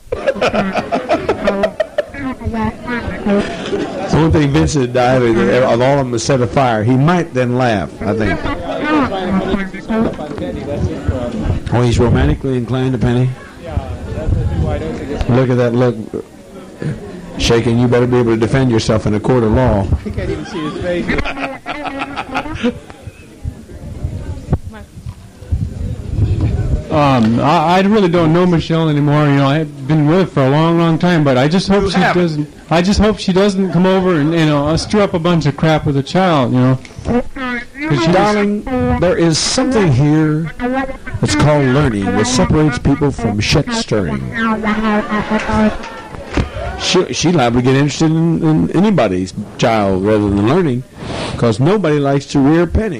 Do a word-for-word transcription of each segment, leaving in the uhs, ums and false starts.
The only thing Vincent died of, of all of them was set afire. He might then laugh, I think. Oh, he's romantically inclined to Penny? Look at that look. Shaking, you better be able to defend yourself in a court of law. I can't even see his face. Um, I, I really don't know Michelle anymore. You know, I've been with her for a long, long time. But I just hope You she haven't. doesn't. I just hope she doesn't come over and you know stir up a bunch of crap with a child. You know. Darling, there is something here that's called learning that separates people from shit stirring. She, she liable to get interested in, in anybody's child rather than learning, because nobody likes to rear Penny.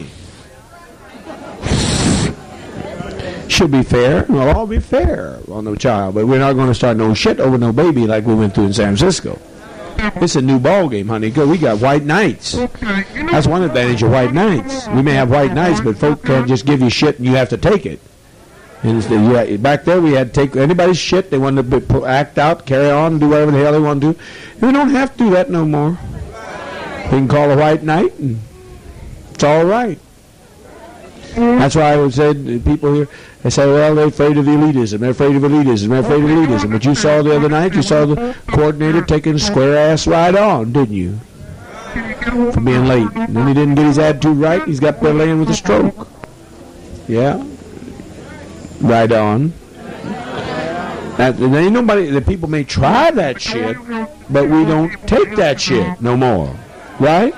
Should be fair. We'll all be fair on no child, but we're not going to start no shit over no baby like we went through in San Francisco. It's a new ball game, honey. We got white knights. That's one advantage of white knights. We may have white knights, but folk can't just give you shit and you have to take it. And you, back there, we had to take anybody's shit. They wanted to be, act out, carry on, do whatever the hell they want to do. And we don't have to do that no more. We can call a white knight, and it's all right. That's why I would say people here, they say, well, they're afraid of elitism. They're afraid of elitism. They're afraid of elitism. But you saw the other night, you saw the coordinator taking a square ass right on, didn't you? For being late. And then he didn't get his attitude right. He's got there laying with a stroke. Yeah. Right on. Now, there ain't nobody, the people may try that shit, but we don't take that shit no more. Right?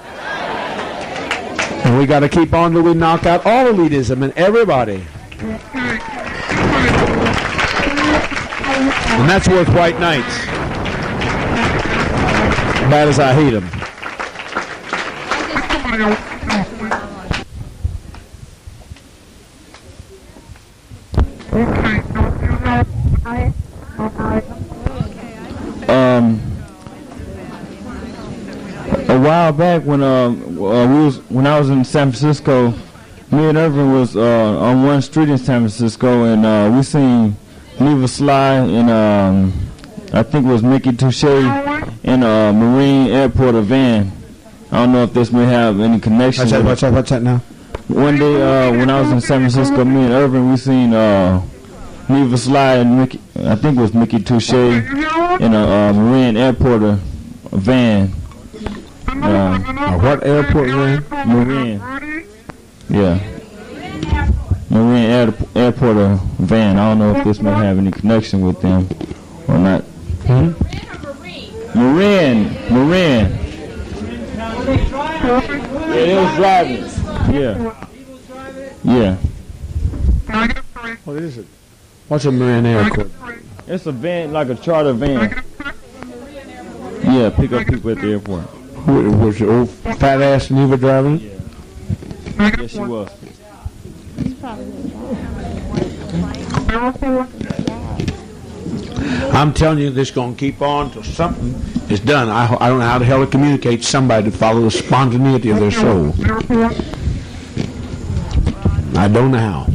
And we got to keep on till we knock out all elitism and everybody. And that's worth white knights. Bad as I hate them. Um, a while back when uh, uh we was when I was in San Francisco, me and Irvin was uh, on one street in San Francisco, and uh, we seen Neva Sly and um, I think it was Mickey Touche in a Marine Airport, a van. I don't know if this may have any connection. What's that? What's that? What's that now? One day uh, when I was in San Francisco, me and Irvin, we seen uh, Neva Sly and Mickey, I think it was Mickey Touche in a uh, Marine Airport, a, a van. Uh, a what airport van? Marine. Yeah. Marine Air, Airport, a van. I don't know if this may have any connection with them or not. Hmm? Marine. Marine. Yeah, they was driving. Yeah. Yeah. What is it? What's a Marine Airport? It's a van, like a charter van. Yeah, pick up people at the airport. Was your old fat ass Neva driving? Yeah. Yes, she was. I'm telling you, this is going to keep on till something is done. I, I don't know how the hell to communicate to somebody to follow the spontaneity of their soul. I don't know how.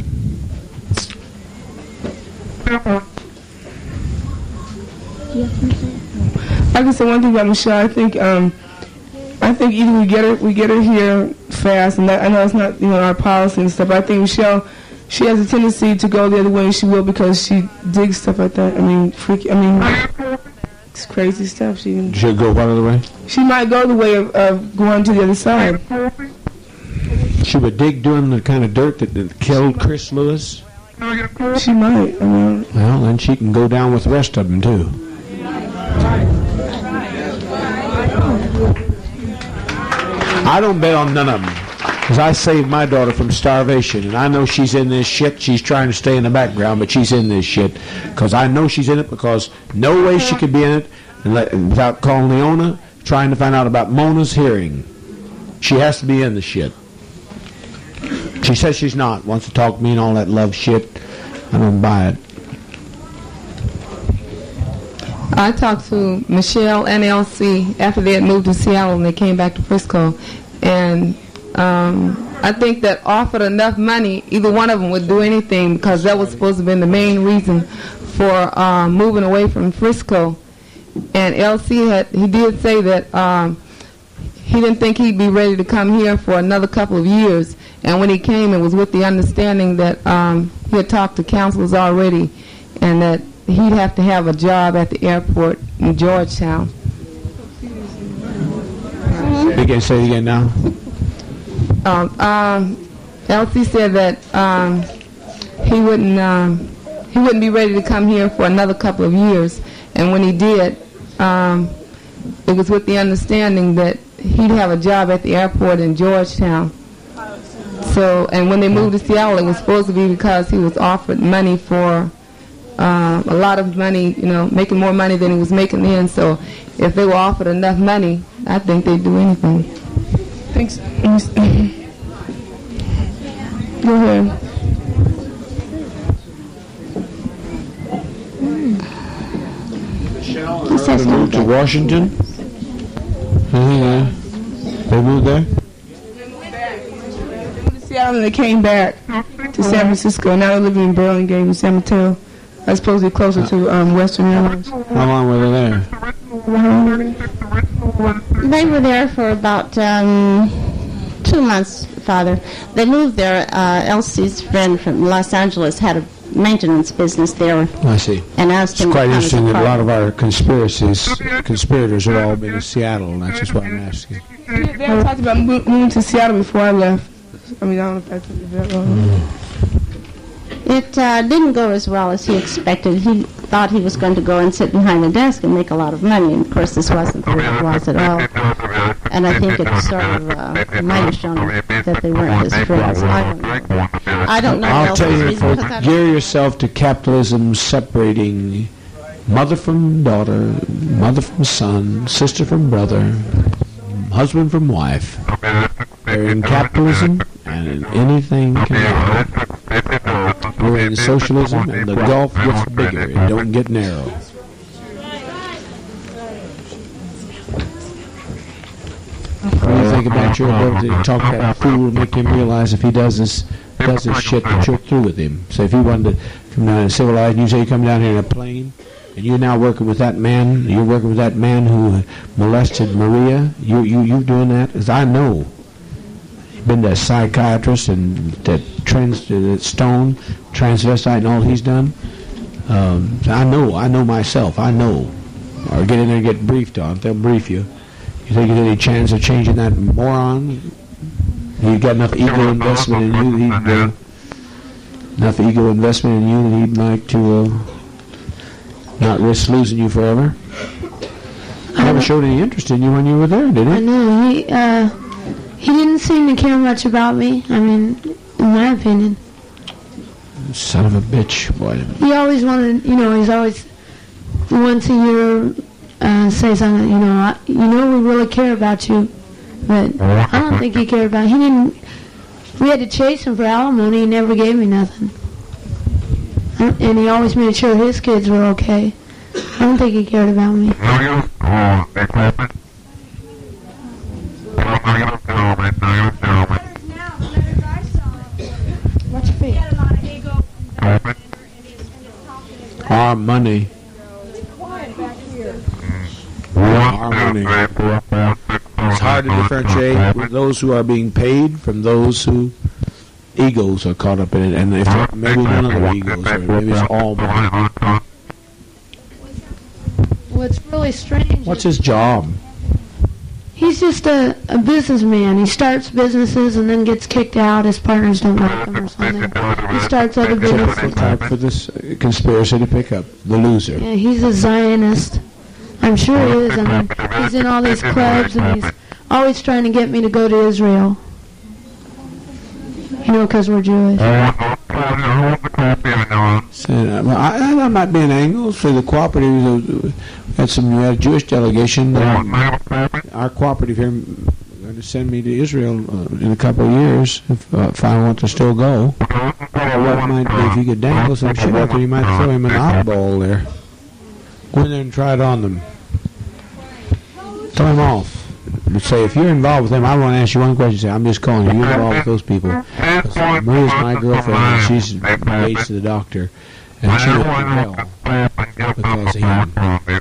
I can say one thing about Michelle. I think um, I think either we get her we get her here fast, and that, I know it's not you know our policy and stuff. But I think Michelle, she has a tendency to go the other way, and she will because she digs stuff like that. I mean, freaky. I mean, it's crazy stuff. She She'll go what other way? She might go the way of, of going to the other side. She would dig doing the kind of dirt that, that killed Chris Lewis. She might. I mean, well, then she can go down with the rest of them too. I don't bet on none of them, because I saved my daughter from starvation, and I know she's in this shit. She's trying to stay in the background, but she's in this shit, because I know she's in it, because no way she could be in it and let, without calling Leona, trying to find out about Mona's hearing. She has to be in the shit. She says she's not, wants to talk to me and all that love shit. I don't buy it. I talked to Michelle and Elsie after they had moved to Seattle and they came back to Frisco. And um, I think that offered enough money, either one of them would do anything, because that was supposed to have been the main reason for um, moving away from Frisco. And L C had, he did say that um, he didn't think he'd be ready to come here for another couple of years. And when he came, it was with the understanding that um, he had talked to counselors already, and that he'd have to have a job at the airport in Georgetown. You can say it again now. Um, um, L C said that um, he wouldn't um, he wouldn't be ready to come here for another couple of years, and when he did, um, it was with the understanding that he'd have a job at the airport in Georgetown. So, and when they moved to Seattle, it was supposed to be because he was offered money for uh, a lot of money, you know, making more money than he was making then. So, if they were offered enough money, I think they'd do anything. Thanks. Go ahead. Michelle, they moved to Washington. Mm-hmm. They moved there. Seattle, and they came back to San Francisco. Now they're living in Burlingame and San Mateo. That's supposed to be closer to um, Western Airlines. How long were they there? They were there for about um, two months, Father. They moved there. Uh, Elsie's friend from Los Angeles had a maintenance business there. I see. And asked It's him quite to come as interesting that a lot of partner. our conspiracies, conspirators have all been in Seattle, and that's just why I'm asking. They had talked about mo- moving to Seattle before I left. I mean, I don't know if that's that long. It uh, didn't go as well as he expected. He thought he was going to go and sit behind a desk and make a lot of money. And, of course, this wasn't the way it was at all. And I think it sort of uh, might have shown that they weren't his friends. I don't know. I don't know. I'll tell you, reason, folks, because I- gear yourself to capitalism separating mother from daughter, mother from son, sister from brother, husband from wife. They're in capitalism, and anything can happen. We're in socialism, and the gulf gets bigger. It don't get narrow. What do you think about your ability to talk that fool and make him realize if he does this does this shit that you're through with him? So if he wanted to come down and civilize, and you say you come down here in a plane, and you're now working with that man, you're working with that man who molested Maria, you you you doing that? As I know. Been to a psychiatrist and that trans that Stone, transvestite, and all he's done. Um, so I know, I know myself, I know. Or get in there and get briefed on. They'll brief you. You think there's any chance of changing that moron? He's got enough ego investment in you. He'd uh, enough ego investment in you that he'd like to uh, not risk losing you forever. Never showed any interest in you when you were there, did he? I know. He, uh, he didn't seem to care much about me. I mean, in my opinion. Son of a bitch, boy. He always wanted, you know, he's always once a year uh, say something, you know, I, you know we really care about you. But I don't think he cared about it. He didn't, we had to chase him for alimony. He never gave me nothing. And he always made sure his kids were okay. I don't think he cared about me. What's your feet? Our money. Our money. It's hard to differentiate with those who are being paid from those who egos are caught up in it, and if maybe none of the egos, or maybe it's all money. What's really strange What's is his job? he's just a, a businessman. He starts businesses and then gets kicked out. His partners don't like him or something. He starts other Typical businesses. type for this uh, conspiracy to pick up the loser. Yeah, he's a Zionist. I'm sure he is. I mean, he's in all these clubs and he's always trying to get me to go to Israel. You know, because we're Jewish. So, uh, well, I, I'm not being angled. So the cooperative uh, had some we had a Jewish delegation. Uh, our cooperative here going to send me to Israel uh, in a couple of years if, uh, if I want to still go. What might be if you could dangle some shit out there, you might throw him an oddball there. Go in there and try it on them. Throw him off. But say, if you're involved with them, I want to ask you one question. Say, I'm just calling you. You're involved with those people. Maria's my girlfriend, and she's engaged to the doctor. And she let me tell because of him.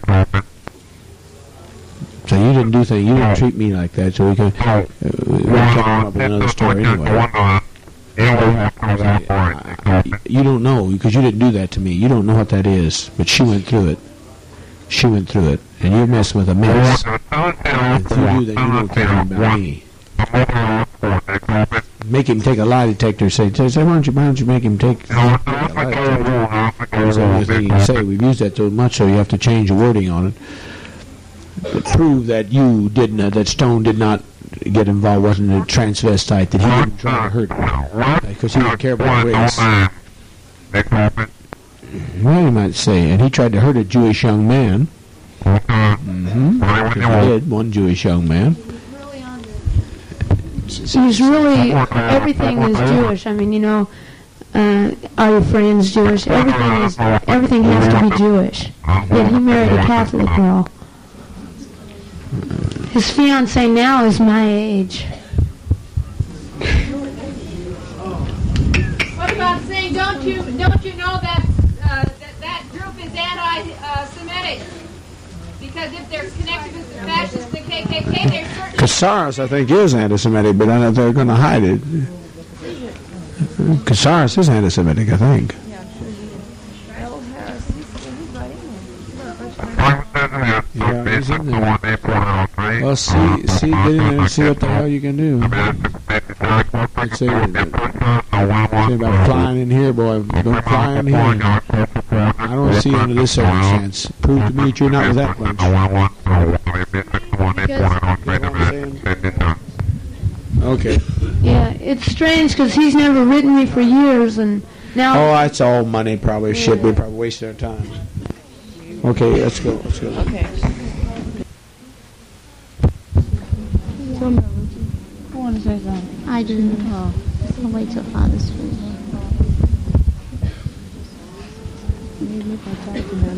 So you didn't do things. You didn't treat me like that. So we could. Uh, we were talking about another story anyway. You don't know because you didn't do that to me. You don't know what that is. But she went through it. She went through it, and you're messing with a mess. And if you do that, you don't care about me. Make him take a lie detector. Say, say, why don't you, why don't you make him take a lie detector? That's the only thing you can say. We've used that so much, so you have to change the wording on it. But prove that you didn't, uh, that Stone did not get involved, wasn't a transvestite, that he didn't try to hurt her, because he didn't care about race. Well, you might say, and he tried to hurt a Jewish young man. Mm-hmm. He did, one Jewish young man. He's really, everything is Jewish. I mean, you know, uh, are your friends Jewish? Everything is, everything has to be Jewish. Yet he married a Catholic girl. His fiance now is my age. What about saying, don't you, don't you know that uh, that, that group is anti-Semitic? Because if they're connected with the fascists, the K K K, they're certainly... Casares, I think, is anti-Semitic, but I don't know if they're going to hide it. Casares is anti-Semitic, I think. Yeah, he's in there. Well, see, see, get in there and see what the hell you can do. Let's say, say about flying in here, boy. Don't fly in here. I don't see under this circumstance. Prove to me that you're not with that bunch. Okay. Yeah, it's strange because he's never written me for years, and now... Oh, that's all money, probably. Shit, we probably wasted our time. Okay, let's go. Let's go. Okay. I want to say something. I do. Oh, I'll wait till Father's food. Maybe if I talk to them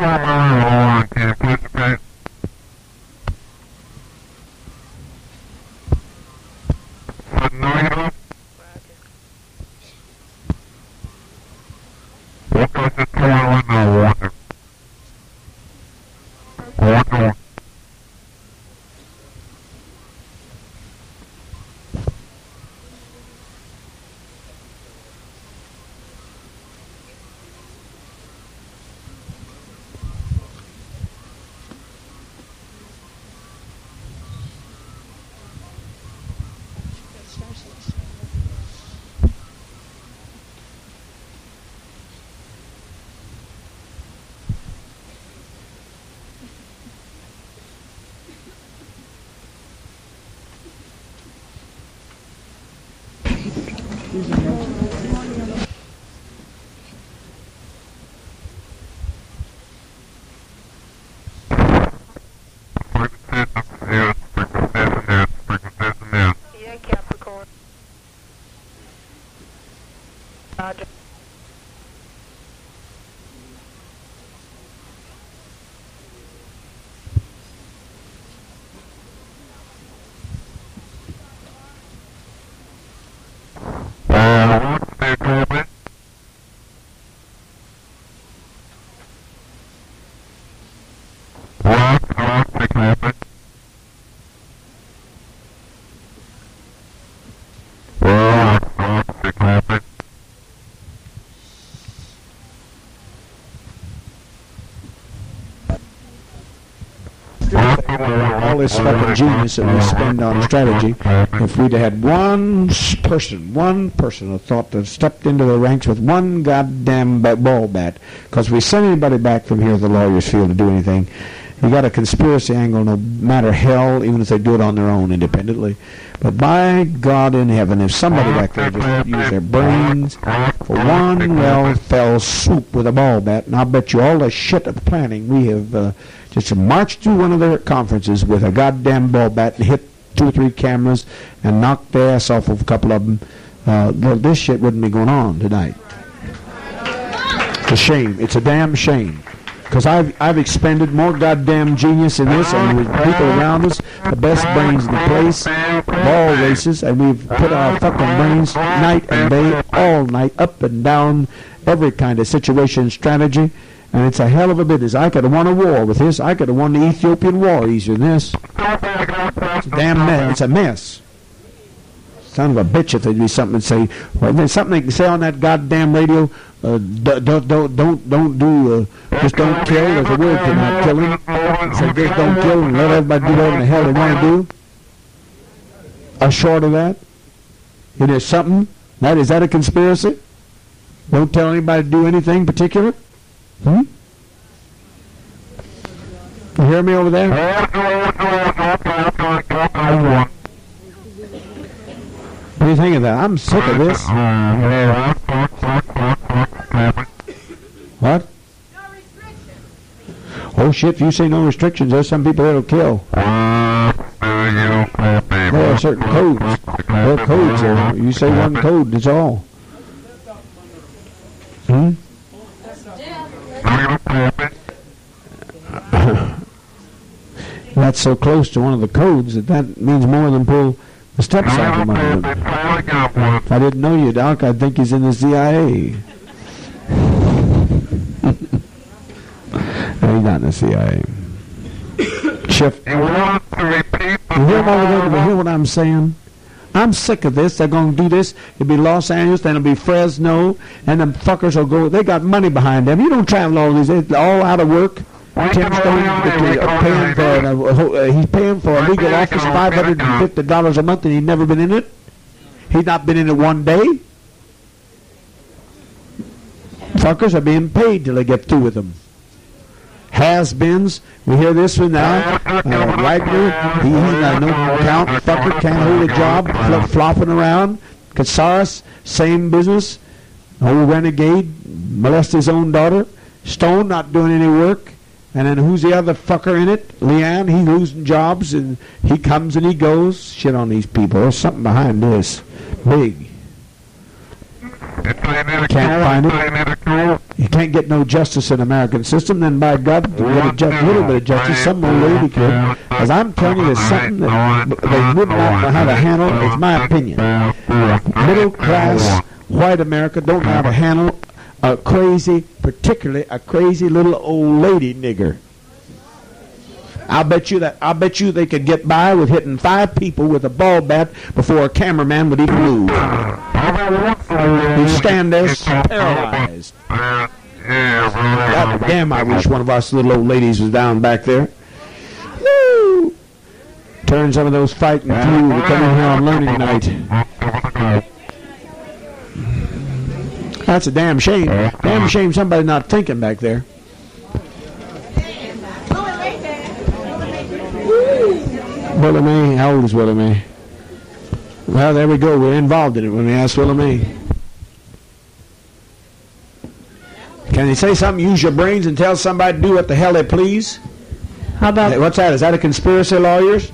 All this fucking genius that we spend on strategy, if we'd had one s- person, one person who thought to stepped into the ranks with one goddamn ba- ball bat, because we send anybody back from here, the lawyers feel, to do anything, you got a conspiracy angle no matter hell, even if they do it on their own independently. But by God in heaven, if somebody back there just used their brains for one well fell swoop with a ball bat, and I'll bet you all the shit of planning we have uh, just marched through one of their conferences with a goddamn ball bat and hit two or three cameras and knocked the ass off of a couple of them, uh, well, this shit wouldn't be going on tonight. It's a shame. It's a damn shame. Because I've, I've expended more goddamn genius in this, and with people around us, the best brains in the place, ball races, and we've put our fucking brains night and day, all night, up and down, every kind of situation strategy, and it's a hell of a business. I could have won a war with this. I could have won the Ethiopian war easier than this. It's a damn mess. It's a mess. Son of a bitch, if there'd be something to say. Well, there's something they can say on that goddamn radio. Uh, don't, don't, don't, don't do, uh, just don't kill. There's a word for not killing. So just don't kill and let everybody do whatever the hell they want to do. A short of that. It is something. That is that a conspiracy? Don't tell anybody to do anything particular? Hmm? You hear me over there? What do you think of that? I'm sick of this. What? Oh shit, if you say no restrictions, there's some people that'll kill. There are certain codes. There are codes there. You say one code, that's all. Hmm? That's so close to one of the codes that that means more than pull the steps off of my room. If I didn't know you, Doc, I'd think he's in the C I A. No, he's not in the C I A. Shift. You hear him over there? You hear what I'm saying? I'm sick of this. They're going to do this. It'll be Los Angeles, then it'll be Fresno, and them fuckers will go. They got money behind them. You don't travel all these. It's all out of work. Tim Stone uh, paying for, uh, he's paying for a legal office five hundred fifty dollars a month, and he's never been in it. He's not been in it one day. Fuckers are being paid till they get through with them. Has-beens, we hear this one now. Uh, Wagner, he, he's got no count. Fucker can't hold a job, flip, flopping around. Casares, same business. Old renegade, molest his own daughter. Stone not doing any work. And then who's the other fucker in it? Leanne, he's losing jobs, and he comes and he goes. Shit on these people. There's something behind this. Big. Can't find it. You can't get no justice in the American system, then by God, to get a just, little bit of justice, some old lady could. Because I'm telling you, there's something that they would not know how to handle. It's my opinion. Middle class white America don't know how to handle a crazy, particularly a crazy little old lady nigger. I'll bet you that. I'll bet you they could get by with hitting five people with a ball bat before a cameraman would even move. He'd stand there paralyzed. God damn! I wish one of us little old ladies was down back there. Woo! Turn some of those fighting through to come in here on learning night. That's a damn shame. Damn shame somebody's not thinking back there. Willie Mae, how old is Willie Mae? Well, there we go. We're involved in it when we ask Willie Mae. Can they say something, use your brains, and tell somebody to do what the hell they please? How about... Hey, what's that? Is that a conspiracy, lawyers?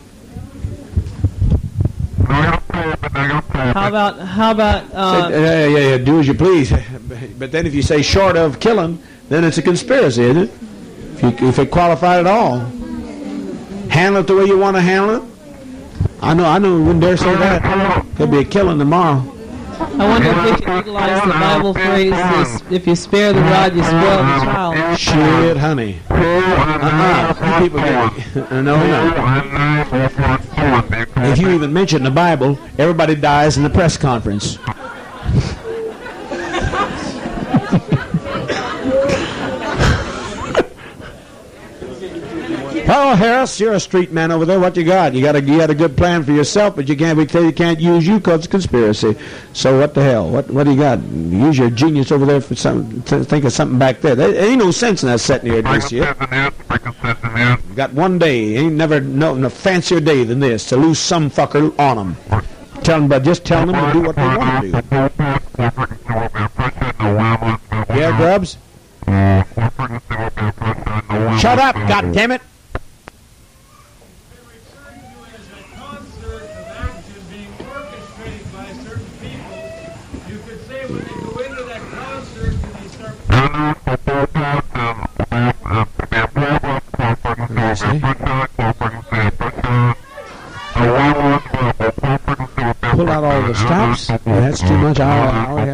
How about, how about... Uh, say, yeah, yeah, yeah, do as you please. But then if you say short of killing, then it's a conspiracy, isn't it? If, you, if it qualified at all. Handle it the way you want to handle it. I know, I know, we wouldn't dare say that. Could be a killing tomorrow. I wonder if we could utilize the Bible phrase, this, if you spare the rod, you spoil the child. Shit, honey. Uh-uh. You people get no, no. If you even mention the Bible, everybody dies in the press conference. Oh, Harris, you're a street man over there. What you got? You got a you got a good plan for yourself, but you can't. We tell you can't use you because it's conspiracy. So what the hell? What what do you got? Use your genius over there for something. To think of something back there. There ain't no sense in that setting here this year. Got one day. Ain't never no, no fancier day than this to lose some fucker on them. Tell them, but just tell them to do what they want to do. Yeah, Grubs. Shut up, goddammit! Pull out all the stops. Yeah, that's too much. I already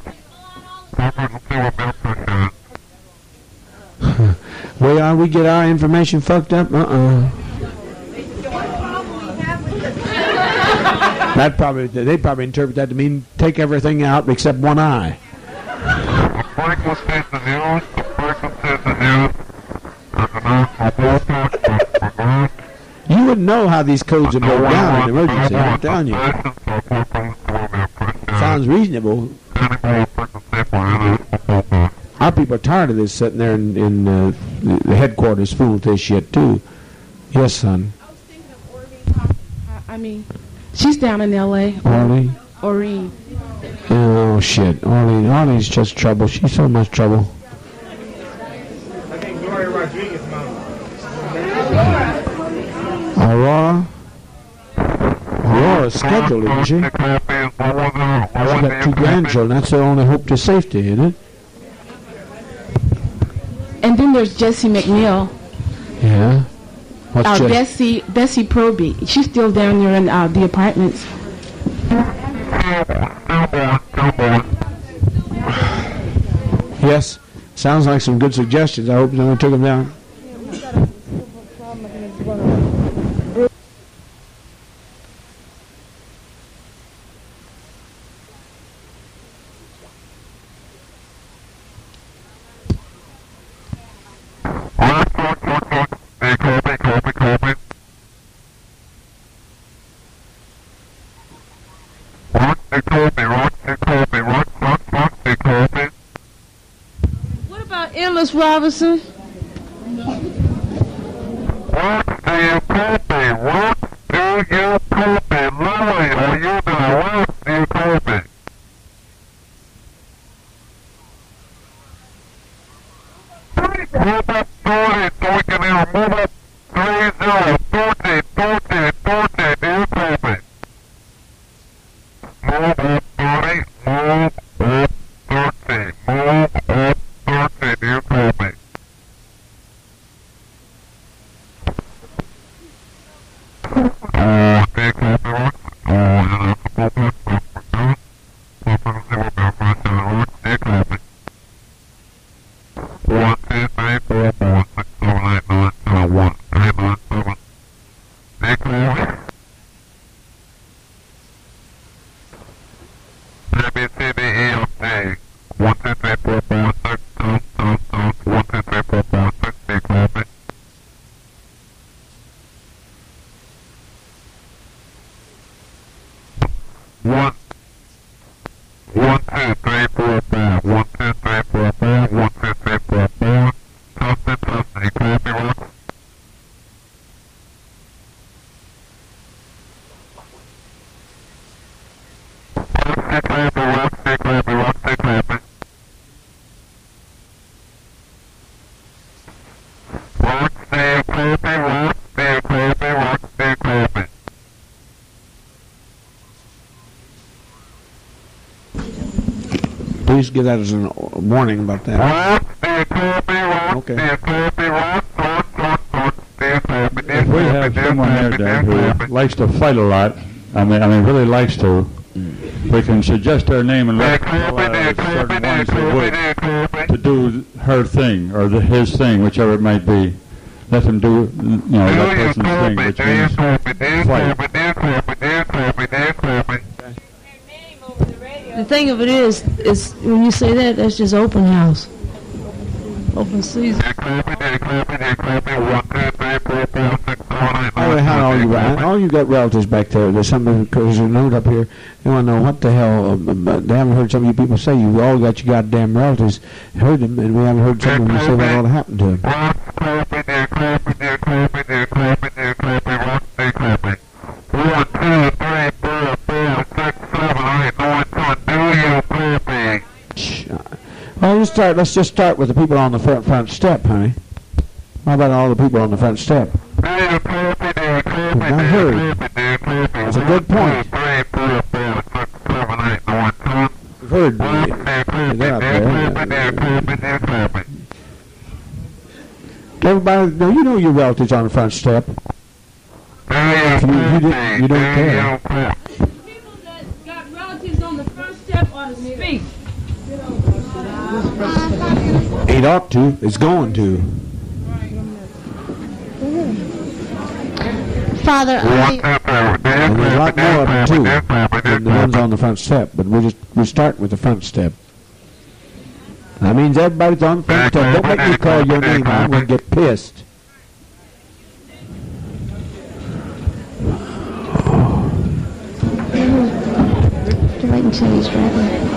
have. Way on we get our information fucked up. Uh-uh. That probably they probably interpret that to mean take everything out except one eye. You wouldn't know how these codes are broken down in emergency. I'm telling you. Sounds reasonable. Our people are tired of this sitting there in, in uh, the headquarters full of this shit too. Yes, son. I was thinking of Oreen. I mean, she's down in L A Orleen. Oreen. Oh shit, Orleen. Orleen's just trouble. She's so much trouble. I think Gloria Rodriguez, mom. Aurora. Aurora's scheduled, isn't she? She got two grandchildren. That's their only hope to safety, isn't it? And then there's Jessie McNeil. Yeah. What's uh, Jess? Bessie Bessie Proby. She's still down there in uh, the apartments. Yes. Sounds like some good suggestions. I hope no one took them down. What about Endless Robinson? What do you copy? What do you copy? Lily, are you there? What do you copy? Move up thirty so we can hear. Move up three zero. thirty, thirty, thirty. Do you copy? Move up thirty. Move up thirty. Move up thirty. just give that as a warning about that. Okay. If we have someone there, Dad, who likes to fight a lot, I mean, I mean, really likes to, we can suggest her name and let uh, certain ones who would to do her thing or the, his thing, whichever it might be. Let them do, you know, that person's thing, which means fight. The thing of it is, is when you say that, that's just open house. Open season. All right, how all you got? All you got relatives back there. There's something, there's a note up here. They want to know what the hell. Uh, they haven't heard some of you people say you all got your goddamn relatives. Heard them, and we haven't heard some of you say what all happened to them. Well, let's start. Let's just start with the people on the front front step, honey. How about all the people on the front step? Not heard. That's a good point. You've heard me. They're up there. Everybody, no, you know your relatives on the front step. You, you, didn't, you don't care. People that got relatives on the front step ought to speak. It ought to. It's going to. Father, I, and there's a lot more of them too than the ones on the front step. But we just we start with the front step. That means everybody's on the front step. Don't make me call your name. I'm going to get pissed. wait until he's ready.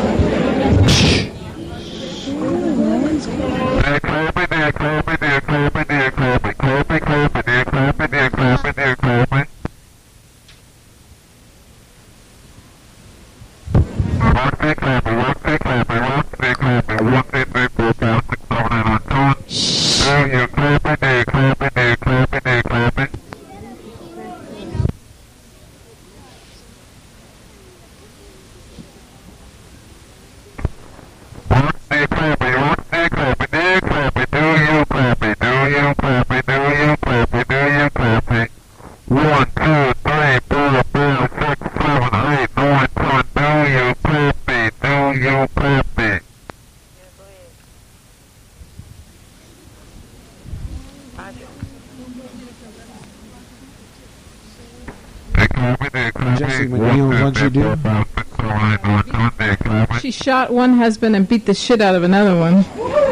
She shot one husband and beat the shit out of another one.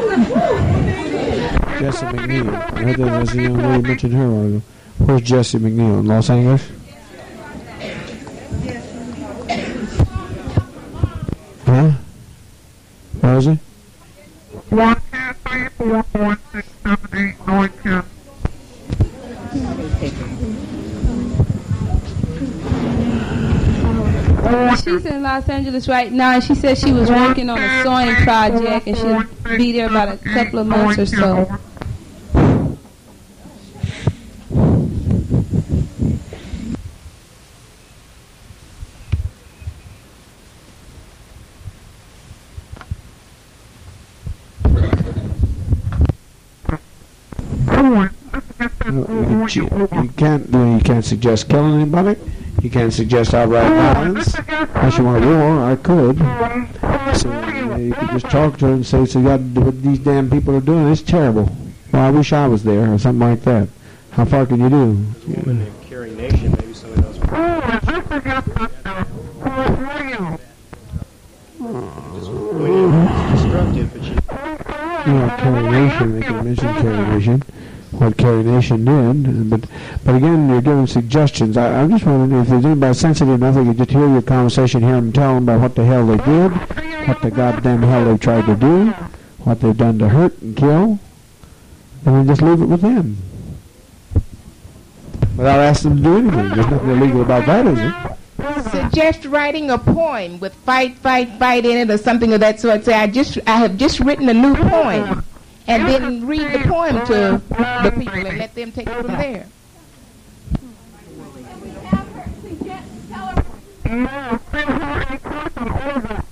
Jessie McNeil. I heard that was a young lady mentioned her a while ago. Where's Jessie McNeil? In Los Angeles? Huh? Where is he? One, two, three, four, five, six, seven, eight, nine, ten. She's in Los Angeles right now, and she said she was working on a sewing project, and she'll be there about a couple of months or so. You, you can't you can't suggest killing anybody. You can't suggest outright violence. Unless you want a war, I could. So uh, you could just talk to her and say, "So God, what these damn people are doing is terrible. Well, I wish I was there," or something like that. How far can you do? Woman named Carrie Nation, maybe somebody else. Destructive, but she. You know, Carrie Nation. They can mention Carrie Nation. What Carrie Nation did, but but again, you're giving suggestions. I, I'm just wondering if there's anybody sensitive enough that could just hear your conversation, hear them tell them about what the hell they did, what the goddamn hell they tried to do, what they've done to hurt and kill, and then just leave it with them. Without asking them to do anything. There's nothing illegal about that, is it? Suggest writing a poem with fight, fight, fight in it or something of that sort. Say, I just, I have just written a new poem. And then read the poem to the people and let them take it from there. No, send her a person over.